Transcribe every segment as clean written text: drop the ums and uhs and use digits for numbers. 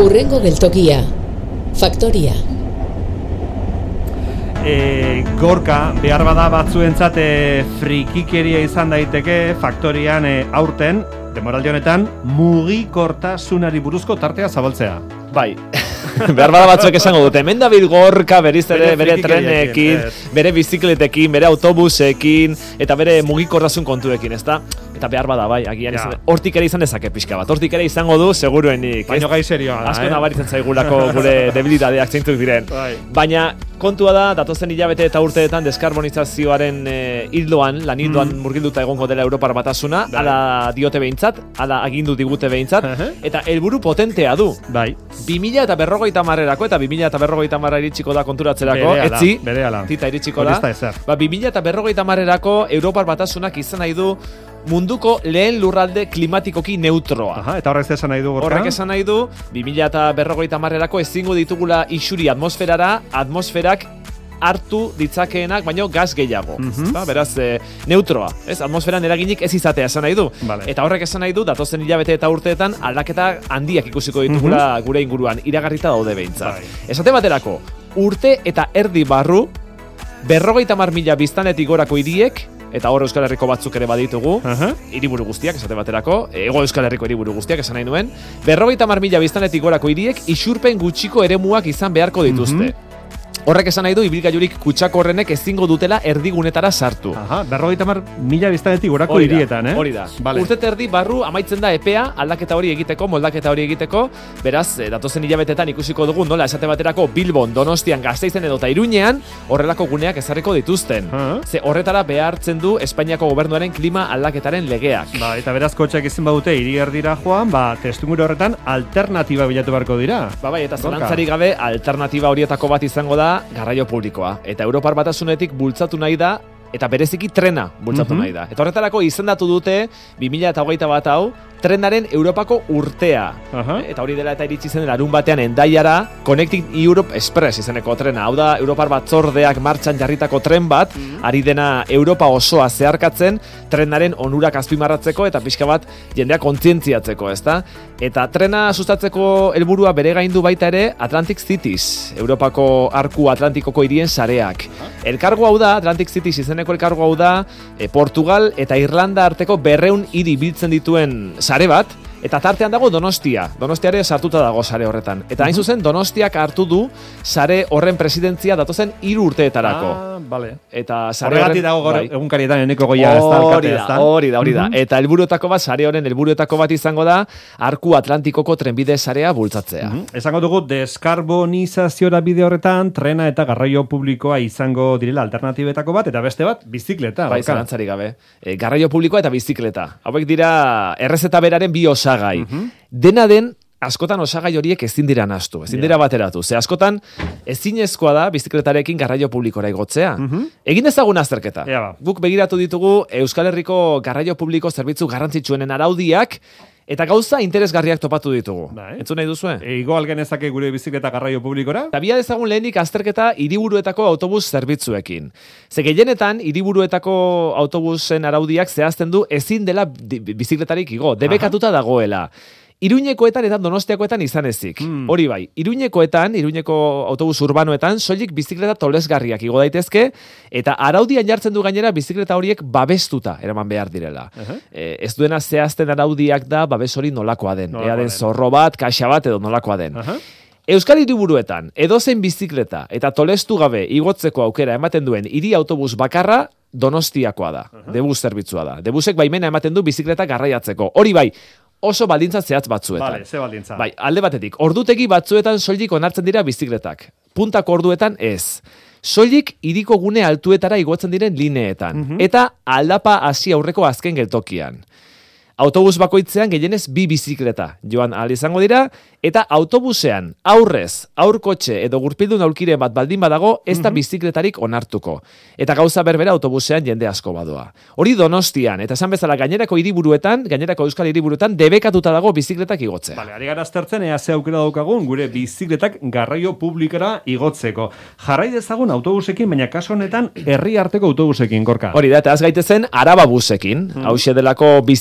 Hurrengo geltokia. Faktoria. Gorka, behar bada batzuentzat frikikeria izan daiteke faktorian aurten, demoraldi honetan, mugikortasunari buruzko tartea zabaltzea. Bai, behar bada batzuek esango dute, hemen dabil Gorka beriz ere bere trenekin, bere bizikletekin, bere autobusekin, eta bere mugikortasun kontuekin, ezta? Eta behar bada, bai, agian izan, hortik ere izan dezake pixka bat, hortik ere izango du, seguruenik. Baina gai serioa da, asko nabaritzen zaigulako gure debilitateak zeintzuk diren. Baina, kontua da, datozen hilabete eta urteetan deskarbonizazioaren hildoan, lan hildoan murgilduta egongo dela Europar Batasuna, hala diote behintzat, hala agindu digute behintzat, eta helburu potentea du. Bai. 2050erako eta 2050 iritsiko da konturatzerako, etzi, tita iritsiko da. 2050erako Europar Batasunak izan nahi du munduko lehen lurralde klimatikoki neutroa. Eta horrek esan nahi du, Gorka? Horrek esan nahi du, 2050erako ezingo ditugula isuri atmosferara, atmosferak hartu ditzakeenak, baino gaz gehiago. Beraz, neutroa. Atmosferan eraginik ez izatea esan nahi du. Eta horrek esan nahi du, datozen hilabete eta urteetan aldaketa handiak ikusiko ditugula gure inguruan. Iragarrita daude behintzat. Esate baterako, urte eta erdi barru, 50.000 biztanletik gorako hiriek, eta hor Euskal Herriko batzuk ere baditugu, hiriburu guztiak, esate baterako, Hego Euskal Herriko hiriburu guztiak esan nahi nuen, 50.000 biztanletik gorako hiriek isurpen gutxiko eremuak izan beharko dituzte. Horrek esan nahi du, ibilgailurik kutsako horrenek ezingo dutela erdigunetara sartu. 50.000 biztanletik gorako hirietan, Hori da. Urte erdi barru amaitzen da epea aldaketa hori egiteko, moldaketa hori egiteko, beraz, datozen hilabetetan ikusiko dugu, nola esate baterako Bilbon, Donostian, Gasteizen edota Iruñean, horrelako guneak ezarriko dituzten. Ze horretara behartzen du Espainiako gobernuaren klima aldaketaren legeak. Eta beraz kotxeak ezin badute hiri erdira joan, testuinguru horretan alternatiba bilatu beharko dira. Bai, eta zalantzarik gabe alternatiba horietako bat izango da garraio publikoa. Eta Europar Batasunetik bultzatu nahi da, eta bereziki trena bultzatu nahi da. Eta horretarako izendatu dute 2021 hau, trenaren Europako urtea. Eta hori dela eta iritsi zen larun batean Hendaiara Connecting Europe Express izeneko trena. Hau da Europar Batzordeak martxan jarritako tren bat, ari dena Europa osoa zeharkatzen, trenaren onurak azpimarratzeko eta pixka bat jendea kontzientziatzeko, ezta? Eta trena sustatzeko helburua bere gaindu baita ere Atlantic Cities, Europako arku Atlantikoko hirien sareak. Elkargo hau da, Atlantic Cities izeneko elkargo hau da, Portugal eta Irlanda arteko 200 hiri biltzen dituen sare bat, eta tartean dago Donostia. Donostiare sartuta dago sare horretan. Eta hain zuzen, Donostiak hartu du sare horren presidentzia datozen 3 urteetarako. Eta sare horregatik dago egunkarietan eneko goia ez da alkatea. Hori da. Eta helburuetako bat, sare horren helburuetako bat izango da, arku Atlantikoko trenbide sarea bultzatzea. Esango dugu, deskarbonizaziora bide horretan, trena eta garraio publikoa izango direla alternatibetako bat, eta beste bat, bizikleta. Bai, zalantzarik gabe. Garraio publikoa eta bizikleta. Hauek dira errezeta beraren bi osagai. Dena den, askotan osagai horiek ezin dira nahastu, ezin dira bateratu. Ze askotan ezinezkoa da bizikletarekin garraio publikora igotzea. Egin ezagun azterketa. Guk begiratu ditugu Euskal Herriko garraio publiko zerbitzu garrantzitsuenen araudiak, eta gauza interesgarriak topatu ditugu. Entzun nahi duzue? Igo algenezake gure bizikleta garraio publikora? Eta bia dezagun lehenik azterketa hiriburuetako autobus zerbitzuekin. Ze gehienetan hiriburuetako autobusen araudiak zehazten du ezin dela bizikletarik igo, debekatuta dagoela. Iruñekoetan eta Donostiakoetan izan ezik. Hori bai, Iruñeko autobus urbanoetan, soilik bizikleta tolesgarriak igo daitezke, eta araudian jartzen du gainera bizikleta horiek babestuta eraman behar direla. Ez duena zehazten araudiak da babes hori nolakoa den. Ea den zorro bat, kaxa bat edo nolakoa den. Euskal hiriburuetan, edozein bizikleta eta tolestu gabe igotzeko aukera ematen duen hiri autobus bakarra, Donostiakoa da. Debus zerbitzua da. Debusek baimena ematen du bizikleta garraiatzeko. Hori bai, oso baldintza zehatz batzuetan. Ze baldintza? Bai, alde batetik, ordutegi batzuetan soilik onartzen dira bizikletak. Puntako orduetan ez. Soilik hiriko gune altuetara igotzen diren lineetan. Eta aldapa hasi aurreko azken geltokian. Autobus bakoitzean gehienez 2 bizikleta joan ahal izango dira, eta autobusean aurrez, aurkotxe edo gurpildun aulkiren bat baldin badago, ez da bizikletarik onartuko. Eta gauza berbera autobusean jende asko badoa. Hori Donostian, eta esan bezala gainerako hiriburuetan, gainerako Euskal hiriburuetan, debekatuta dago bizikletak igotzea. Ari gara aztertzen, ea ze aukera daukagun gure bizikletak garraio publikara igotzeko. Jarrai dezagun autobusekin, baina kaso honetan herri arteko autobusekin, Gorka. Hori da, eta az gaitezen Araba busekin. Hauxe delako bizikletak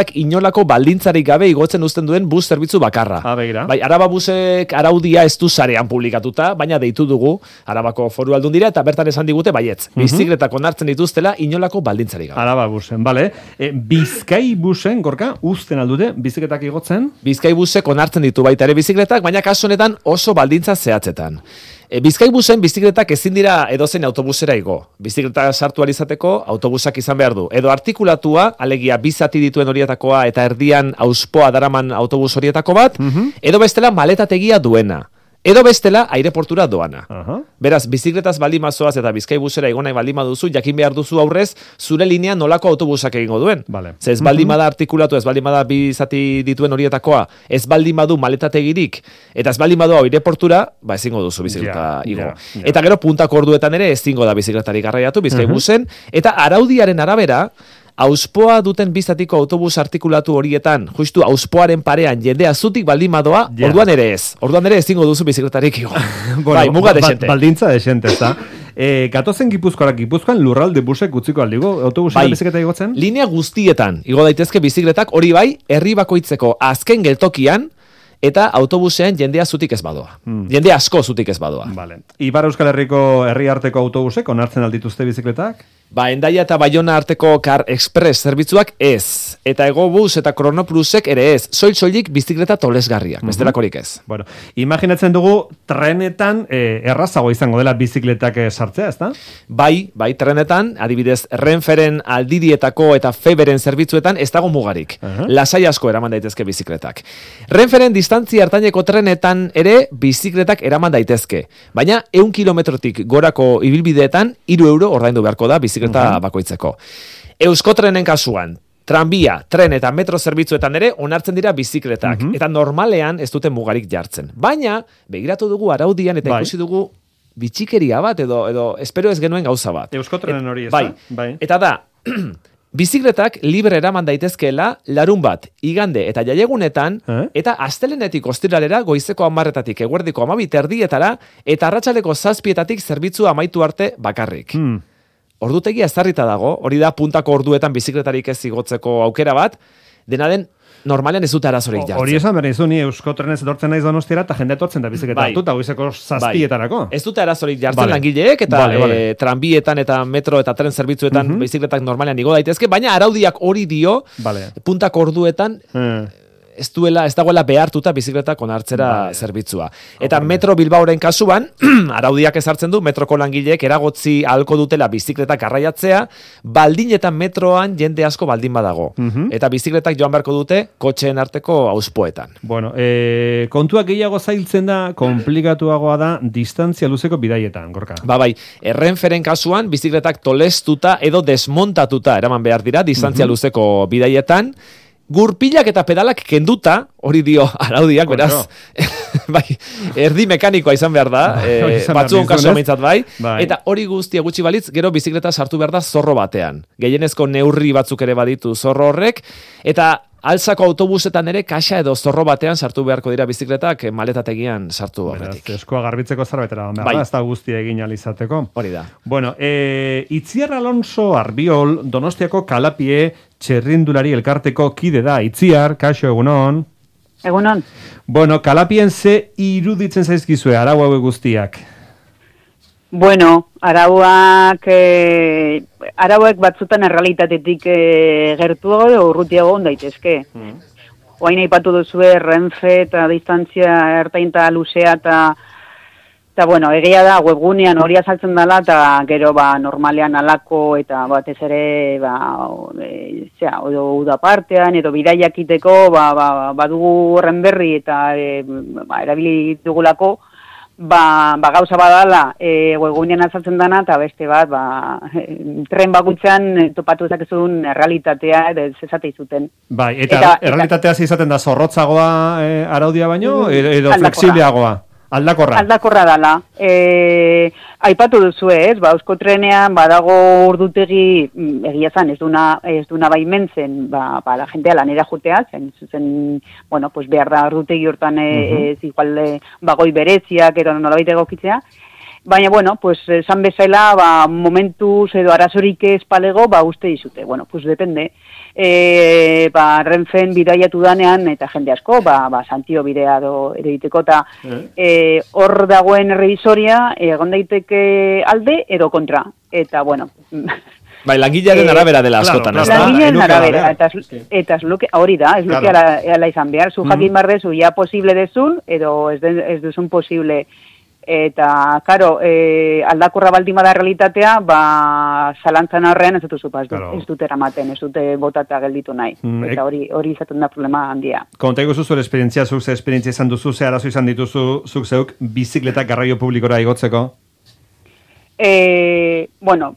bizikletak inolako baldintzarik gabe igotzen uzten duen bus zerbitzu bakarra. Begira. Bai, Araba busek araudia ez du sarean publikatuta, baina deitu dugu Arabako Foru Aldundira eta bertan esan digute baietz. Bizikletak onartzen dituztela inolako baldintzarik gabe. Araba busen, bale. Bizkai busen, Gorka, uzten aldute bizikletak igotzen? Bizkai busek onartzen ditu baita ere bizikletak, baina kasu honetan oso baldintza zehatzetan. Bizkaibusen bizikletak ezin dira edozein autobusera igo. Bizikleta sartu alizateko autobusak izan behar du. Edo artikulatua, alegia bi zati dituen horietakoa eta erdian auspoa daraman autobus horietako bat, edo bestela maletategia duena. Edo bestela aireportura doana. Beraz, bizikletaz baldin mazoaz eta Bizkaibusera igonai baldin maduzu, jakin behar duzu aurrez, zure linea nolako autobusak egingo duen. Vale. Ze ez baldin bada artikulatu, ez baldin bada bi zati dituen horietakoa, ez baldin badu maletategirik, eta ez baldin badu aireportura, ezingo duzu bizikleta igo. Eta gero puntako orduetan ere ezingo da bizikletari garraiatu Bizkaibusen, eta araudiaren arabera, auspoa duten bizatiko autobus artikulatu horietan, justu auspoaren parean jendea zutik baldin madoa, orduan ere ez. Orduan ere ezingo duzu bizikletarik igo. Bai, muga desente. Baldintza desente, ez da. Gatozen Gipuzkoan lurralde busek utziko aldigo, autobusera bizikleta igotzen? Linea guztietan, igo daitezke bizikletak, hori bai, herri bakoitzeko azken geltokian, eta autobusean jendea zutik ez badoa. Jendea asko zutik ez badoa. Vale. Ibar Euskal Herriko herri arteko autobusek onartzen aldituzte bizikletak? Hendaia eta Baiona arteko Car Express zerbitzuak ez. Eta Egobus eta Kronoplusek ere ez. Soilik bizikleta tolesgarriak, bestelakorik ez. Bueno, imaginatzen dugu trenetan errazago izango dela bizikletak sartzea, ezta? Bai, trenetan, adibidez, Renferen Aldidietako eta Feberen zerbitzuetan ez dago mugarik. Lasai asko eraman daitezke bizikletak. Renferen distantzia hartaineko trenetan ere bizikletak eraman daitezke. Baina 100 kilometrotik gorako ibilbideetan 3 euro ordaindu beharko da bizikleta bakoitzeko. Euskotrenen kasuan, tranbia, tren eta metro zerbitzuetan ere onartzen dira bizikletak. Eta normalean ez duten mugarik jartzen. Baina, begiratu dugu araudian eta ikusi dugu bitxikeria bat edo espero ez genuen gauza bat. Euskotrenen hori ez da? Bai. Eta da, bizikletak libre eraman daitezkeela larun bat, igande eta jaiegunetan, eta astelenetik ostiralera goizeko 10:00-etatik eguerdiko 12:00 eta arratsaleko 7:00-etatik zerbitzua amaitu arte bakarrik. Ordutegia ezarrita dago, hori da puntako orduetan bizikletarik ez igotzeko aukera bat, dena den normalean ez dute arazorik jartzen. Hori esan behar ni Euskotrenez etortzen naiz Donostiara eta jende etortzen da bizikleta hartuta goizeko 7:00-etarako. Ez dute arazorik jartzen langileek eta tranbietan eta metro eta tren zerbitzuetan bizikletak normalean igo daitezke, baina araudiak hori dio puntako orduetan ez dagoela behartuta bizikletak onartzera zerbitzua. Eta Metro Bilbaoren kasuan, araudiak ezartzen du, metroko langileek eragotzi ahalko dutela bizikletak garraiatzea, baldin eta metroan jende asko baldin badago. Eta bizikletak joan beharko dute kotxeen arteko auspoetan. Bueno, kontuak gehiago zailtzen da, komplikatuagoa da, distantzia luzeko bidaietan, Gorka. Bai, Renferen kasuan, bizikletak tolestuta edo desmontatuta eraman behar dira, distantzia luzeko bidaietan, gurpilak eta pedalak kenduta, hori dio araudiak, beraz, erdi mekanikoa izan behar da, batzuon kasu amintzat bai, eta hori guztia gutxi balitz, gero bizikleta sartu behar da zorro batean. Gehienezko neurri batzuk ere baditu zorro horrek, eta altzako autobusetan ere kaxa edo zorro batean sartu beharko dira bizikletak maletategian sartu horretik. Eskoa garbitzeko zarbetera, ez da guztia egin alizateko. Hori da. Bueno, Itziar Alonso Arbiol, Donostiako Kalapie txerrindulari elkarteko kide da. Itziar, kaixo, egunon. Egunon. Bueno, Kalapien ze iruditzen zaizkizue, arau hauek guztiak? Bueno, arauek batzutan errealitatetik gertuago edo urrutiago on daitezke. Oain aipatu duzue Renfe eta distantzia ertainta luzea eta bueno, egia da webgunean hori azaltzen dela eta gero normalean alako eta batez ere edo uda partean edo bidaiak iteko badugu horren berri eta erabili dugulako gauza badala webgunean azaltzen dana eta beste bat tren bakutzean topatu dezakezun errealitatea edo zezate izuten. Bai, eta errealitatea izaten da zorrotzagoa araudia baino edo flexibiliagoa? Aldakorra dala. Aipatu duzu Euskotrenean badago ordutegi egia zan, ez duna baimentzen la jentea lanera jutea, zen bueno, pues behar da ordutegi hortan igual bagoi bereziak edo nolabait egokitzea, Baina, bueno, pues, esan bezala, momentuz edo arazorik ez palego, uste dizute. Bueno, pues, depende. Renfen bidaiatu danean, eta jende asko, Santio bidea ere diteko, eta hor dagoen revisoria, egon daiteke alde, edo kontra. Eta, bueno... Bai, langilearen arabera dela askotan, ez da? Langilearen arabera, eta hori da, ez luke ala izan behar. Zu jakin bar dezu, ja posible dezun, edo ez duzun posible. Eta, karo, aldakorra baldin bada realitatea, zalantzan horrean ez dut eramaten, ez dute botata gelditu nahi. Eta hori izaten da problema handia. Konta iguzu zure esperientzia, zuk ze esperientzia izan duzu, ze arazo izan dituzu, zuk zeuk, bizikletak garraio publikora igotzeko? Bueno,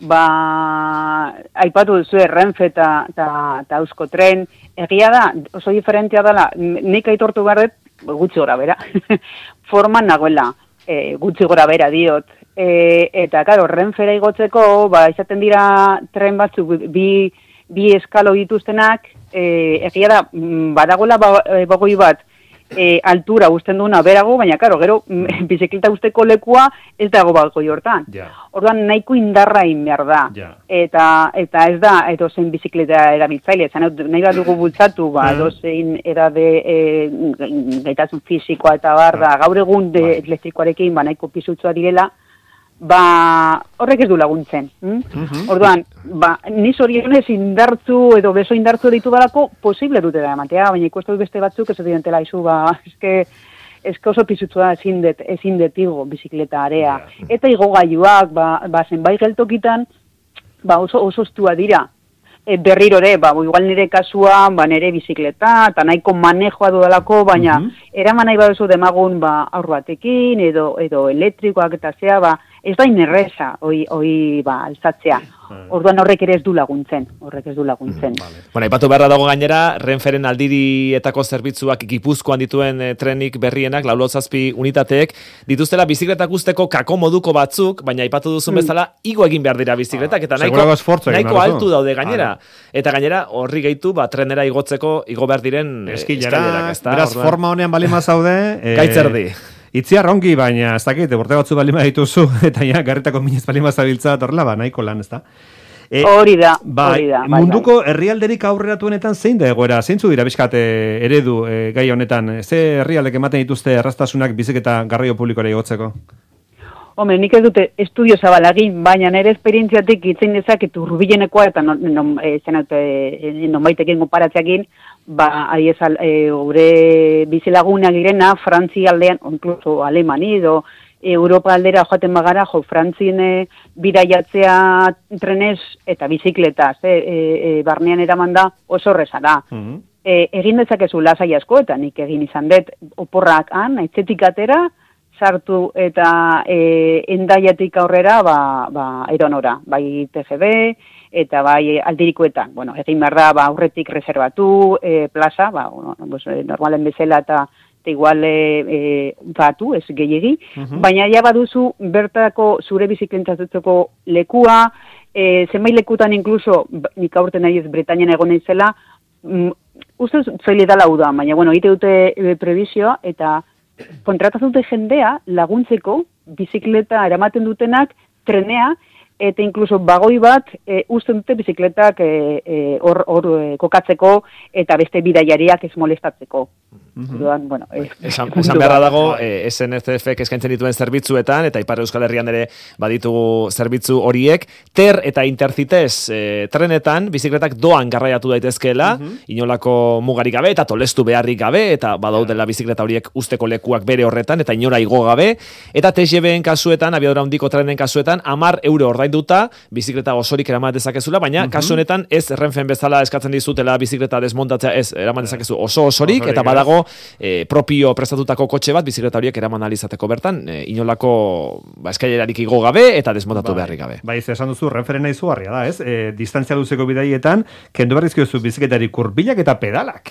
aipatu duzu Renfe eta Euskotren, egia da, oso diferentia dela, nik aitortu behar dut, gutxi gora bera, forman nagoela, gutxi gora bera diot, eta, karo, Renfera igotzeko, izaten dira tren batzuk, bi eskalo dituztenak, egia da, badagoela bagoi bat, altura guztien duna berago, baina, karo, gero, bizikleta guzteko lekua ez dago bagoi hortan. Orduan, nahiko indarra behar da. Eta ez da, edo zein bizikleta erabiltzaile, nahi bat dugu bultzatu, edo zein edade gaitasun fizikoa eta da, gaur egun elektrikoarekin, nahiko pisutzua direla, horrek ez du laguntzen. Orduan, niz horionez indartzu edo beso indartzu ditu balako, posible dute da ematea, baina ikustu beste batzuk ez dira izu, eske oso pisutzua ezin detigo bizikleta area. Eta igogailuak, zenbait geltokitan, oso ostua dira. Berriro ere, igual nire kasua, nire bizikleta, eta nahiko manejoa dudalako, baina eraman nahi baduzu demagun aur batekin, edo elektrikoak eta zea, ez da inerreza, hoi alzatzea. Orduan horrek ere ez du laguntzen. Bueno, aipatu beharra dago gainera, Renferen aldirietako zerbitzuak Gipuzkoan dituen trenik berrienak, 87 unitateek, dituztela bizikletak usteko kako moduko batzuk, baina aipatu duzun bezala, igo egin behar dira bizikletak, eta nahiko altu daude gainera. Eta gainera, horri gehitu, trenera igotzeko, igo behar diren eskailerak. Beraz, forma honean balima zaude. Gaitzerdi. Itziar ongi, baina ez dakit, urte batzu balima dituzu, eta garritako minez balima zabiltza, torla, nahiko lan, ez da? Hori da. Munduko herrialderik aurreratuenetan zein da egoera? Zeintzu dira bizkat eredu gai honetan? Ze herrialdek ematen dituzte erraztasunak biziketa garraio publikora igotzeko? Hombre, nik ez dute estudio zabalagin, baina nire esperientziatik itzein dezaket urbilenekoa eta nonbaitekin konparatzeakin, gure bizilagunak direna, Frantzi aldean, inkluso Alemani, edo Europa aldera joaten bagara, Frantzien bidaiatzea trenez eta bizikletaz, barnean eraman da oso reza da. Egin dezakezu lasai asko, eta nik egin izan dut oporrak aitzetik atera, sartu eta endaiatik aurrera eronora, bai TGB eta bai aldirikoetan. Bueno, egin behar da aurretik reservatu plaza, normalen bezala eta igual batu, ez gehiegi, baina ja baduzu bertako zure bizikletatzeko lekua, zenbait lekutan inkluso, nik aurten nahi ez Bretañan egon naizela, ustez zaile dala uda, baina bueno, egite dute prebizioa eta kontratatu dute jendea laguntzeko bizikleta eramaten dutenak trenea, eta inkluso bagoi bat usten dute bizikletak hor kokatzeko eta beste bidaiariak ez molestatzeko. Bueno, esan beharra dago SNCF eskaintzen dituen zerbitzuetan eta Ipar Euskal Herrian ere baditugu zerbitzu horiek, TER eta Intercites trenetan bizikletak doan garraiatu daitezkeela, inolako mugarik gabe eta tolestu beharrik gabe eta badaudela bizikleta horiek usteko lekuak bere horretan eta inora igo gabe, eta TGV-en kasuetan, abiadura handiko trenen kasuetan, 10 euro ordainduta bizikleta osorik eraman dezakezula, baina kasu honetan ez Renfen bezala eskatzen dizutela bizikleta desmontatzea, ez eraman dezakezu osorik eta badago propio prestatutako kotxe bat bizikleta horiek eraman alizateko bertan, inolako eskailerarik igo gabe eta desmontatu beharrik gabe. Esan duzu, Renferen izugarria da, ez? Distantzia luzeko bidaietan, kendu berrizko duzu bizikletarik hurbilak eta pedalak.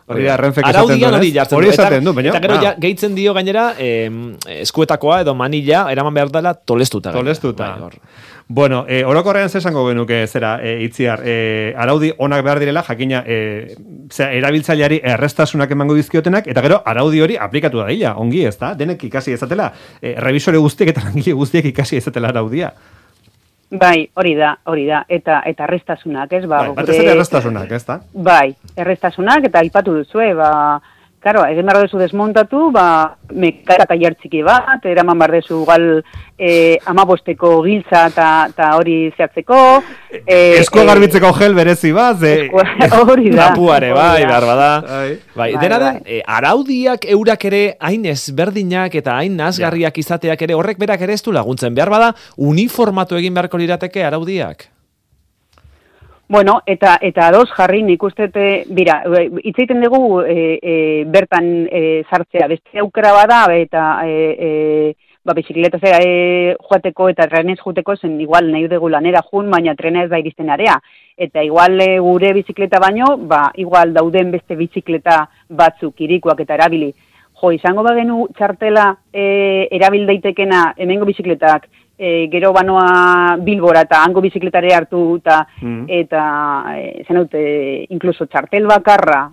Hori da, Renfek araudian hori jartzen hori esaten du, baina. Eta gero gehitzen dio gainera eskuetakoa edo manila eraman behar dela tolestuta. Tolestuta. Bueno, orokorrean zesango genuke zera, Itziar, araudi onak behar direla, jakina erabiltzaileari errestasunak emango dizkiotenak, eta gero araudi hori aplikatu da dila, ongi ez da, denek ikasi ezatela, revisore guztiek eta langile guztiek ikasi ezatela araudia. Bai, hori da, eta errestasunak, ez? Batez ere errestasunak, ez da? Bai, errestasunak, eta aipatu duzue, claro, egin behar duzu desmontatu, mekata jartziki bat, eraman behar duzu gal 15 giltza eta hori zehatzeko. Esko garbitzeko gel berezi bat, hori da. Lapuare, bai, behar bada. Bai, dena da, araudiak eurak ere hain ezberdinak eta hain nazgarriak izateak ere, horrek berak ere ez du laguntzen. Behar bada, uniformatu egin beharko lirateke araudiak. Bueno, eta ados jarri nik uste, bira, itzaiten dugu bertan sartzea, beste aukera bada, eta bizikleta joateko eta trenez joateko zen igual nahi dugu lanera jun, baina trena ez da iristen area. Eta igual gure bizikleta baino, igual dauden beste bizikleta batzuk irikoak eta erabili. Izango bagenu txartela erabil daitekena hemengo bizikletak, gero banoa Bilbora eta hango bizikletare hartu eta inkluso txartel bakarra,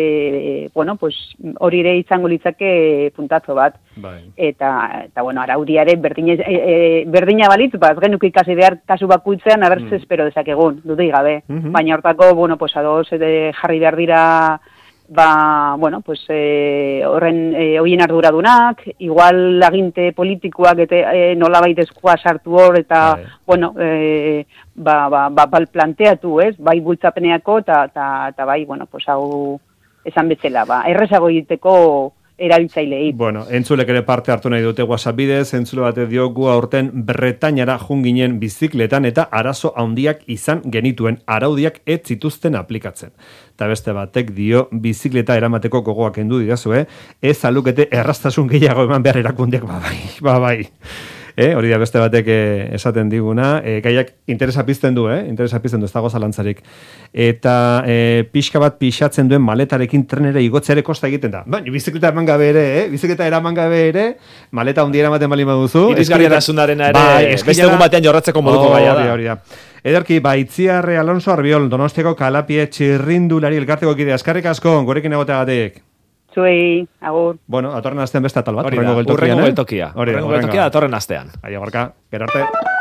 hori ere izango litzake puntazo bat. Eta araudiare berdina balitz, ez genuke ikasi behar kasu bakuitzean, abertz espero dezakegun, dudei gabe. Baina hortako, ados jarri behar dira, horien arduradunak, igual aginte politikoak nolabait eskua sartu hor, eta, planteatu, ez, bai bultzapeneako, eta bai, hau esan bezala, errezago egiteko erabiltzailei. Bueno, entzulek ere parte hartu nahi dute WhatsApp bidez, entzule bate diogu aurten Bretainara junginen bizikletan eta arazo handiak izan genituen araudiak ez zituzten aplikatzen. Eta beste batek dio bizikleta eramateko gogoak kendu didazue, ez alukete erraztasun gehiago eman behar erakundeak, bai. Hori da beste batek esaten diguna, gaiak interesa pizten du, ez dago zalantzarik. Eta pixka bat pixatzen duen maletarekin trenera igotzeare kosta egiten da. Bizikleta eraman gabe ere, maleta hundi eramaten bali baduzu. Irizgarriatasunarena ere, beste egun batean jorratzeko moduko gaia da. Hori da. Ederki, Itziar Alonso Arbiol, Donostiako Kalapie txirrindulari elkarteko kide, eskarrik asko, gurekin egoteagatik. Zuei, agur. Atorren astean beste atal bat. Hurrengo geltokia. Hurrengo geltokia, atorren astean. Aio, gorka, gerarte.